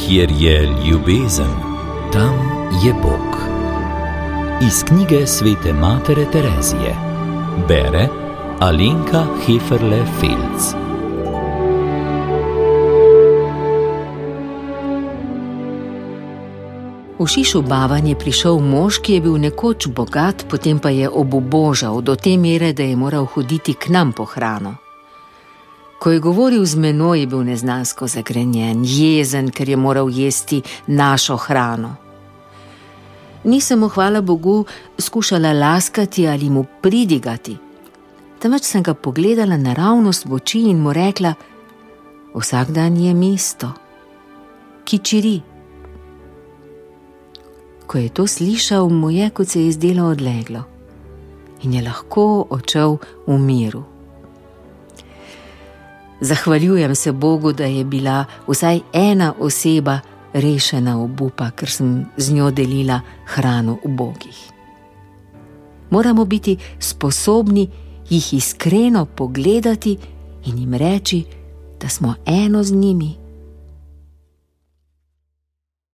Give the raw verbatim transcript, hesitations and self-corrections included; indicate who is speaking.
Speaker 1: Kjer je ljubezen, tam je Bog. Iz knjige svete matere Terezije. Bere Alenka Heferle-Felc.
Speaker 2: V Šišu Bavan je prišel mož, ki je bil nekoč bogat, potem pa je obubožal do te mere, da je moral hoditi k nam po hrano. Ko je govoril z menoj, je bil neznansko zagrenjen, jezen, ker je moral jesti našo hrano. Nisem mu, hvala Bogu, skušala laskati ali mu pridigati, temveč sem ga pogledala naravnost v oči in mu rekla: vsak dan je isto, kičiri. Ko je to slišal, mu je, kot se je zdelo, odleglo in je lahko odšel v miru. Zahvaljujem se Bogu, da je bila vsaj ena oseba rešena obupa, ker sem z njo delila hrano ubogih. Moramo biti sposobni jih iskreno pogledati in jim reči, da smo eno z njimi.